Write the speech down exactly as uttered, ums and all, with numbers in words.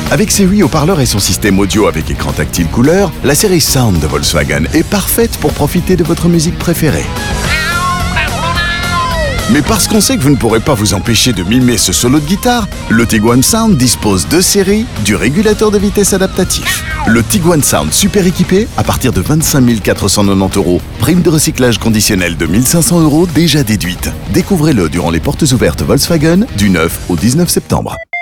Avec ses huit haut-parleurs et son système audio avec écran tactile couleur, la série Sound de Volkswagen est parfaite pour profiter de votre musique préférée. Mais parce qu'on sait que vous ne pourrez pas vous empêcher de mimer ce solo de guitare, le Tiguan Sound dispose de série du régulateur de vitesse adaptatif. Le Tiguan Sound super équipé à partir de vingt-cinq mille quatre cent quatre-vingt-dix euros. Prime de recyclage conditionnelle de mille cinq cents euros déjà déduite. Découvrez-le durant les portes ouvertes Volkswagen du neuf au dix-neuf septembre.